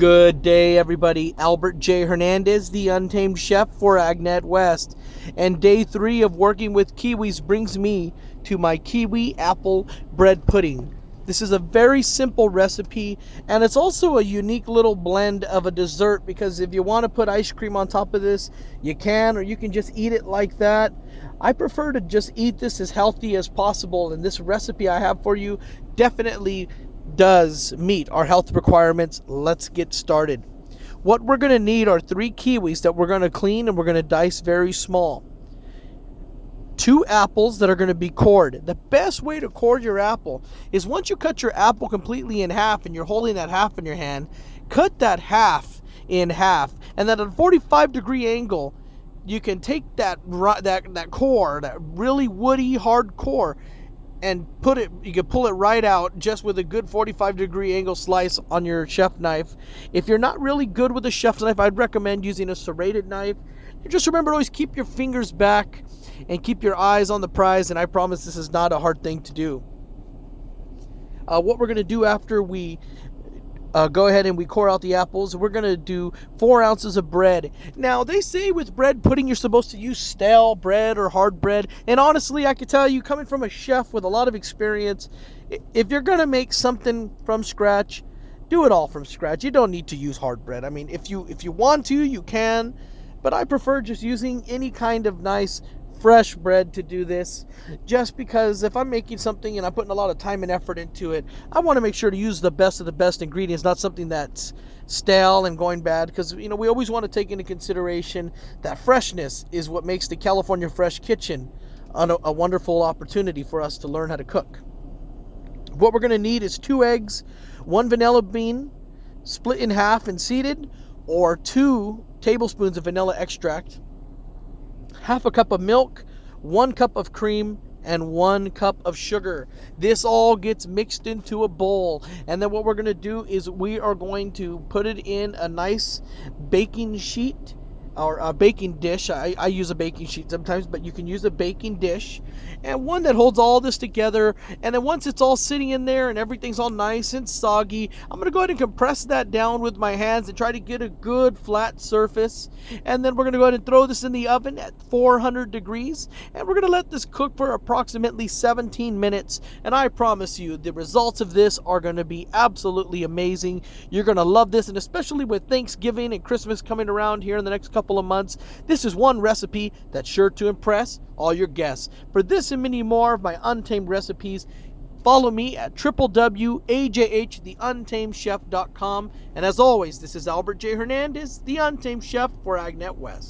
Good day, everybody. Albert J. Hernandez, the Untamed Chef for Agnet West. And day 3 of working with kiwis brings me to my kiwi apple bread pudding. This is a very simple recipe, and it's also a unique little blend of a dessert because if you want to put ice cream on top of this, you can, or you can just eat it like that. I prefer to just eat this as healthy as possible, and this recipe I have for you definitely does meet our health requirements. Let's get started. What we're going to need are 3 kiwis that we're going to clean and we're going to dice very small. 2 apples that are going to be cored. The best way to core your apple is once you cut your apple completely in half and you're holding that half in your hand, cut that half in half, and then at a 45-degree angle, you can take that core, that really woody hard core, and you can pull it right out just with a good 45-degree angle slice on your chef knife. If you're not really good with a chef's knife, I'd recommend using a serrated knife. Just remember to always keep your fingers back and keep your eyes on the prize, and I promise this is not a hard thing to do. What we're going to do after we go ahead and we core out the apples, we're going to do 4 ounces of bread. Now, they say with bread pudding, you're supposed to use stale bread or hard bread. And honestly, I can tell you, coming from a chef with a lot of experience, if you're going to make something from scratch, do it all from scratch. You don't need to use hard bread. I mean, if you want to, you can. But I prefer just using any kind of nice fresh bread to do this, just because if I'm making something and I'm putting a lot of time and effort into it, I want to make sure to use the best of the best ingredients, not something that's stale and going bad, because we always want to take into consideration that freshness is what makes the California Fresh Kitchen a wonderful opportunity for us to learn how to cook. What we're going to need is 2 eggs, 1 vanilla bean split in half and seeded, or 2 tablespoons of vanilla extract, half a cup of milk, 1 cup of cream, and 1 cup of sugar. This all gets mixed into a bowl. And then what we're going to do is we are going to put it in a nice baking sheet or a baking dish. I use a baking sheet sometimes, but you can use a baking dish, and one that holds all this together. And then once it's all sitting in there and everything's all nice and soggy, I'm going to go ahead and compress that down with my hands and try to get a good flat surface. And then we're going to go ahead and throw this in the oven at 400 degrees, and we're going to let this cook for approximately 17 minutes. And I promise you, the results of this are going to be absolutely amazing. You're going to love this, and especially with Thanksgiving and Christmas coming around here in the next couple of months, this is one recipe that's sure to impress all your guests. For this and many more of my Untamed recipes, follow me at www.ajhtheuntamedchef.com. And as always, this is Albert J. Hernandez, the Untamed Chef for Agnet West.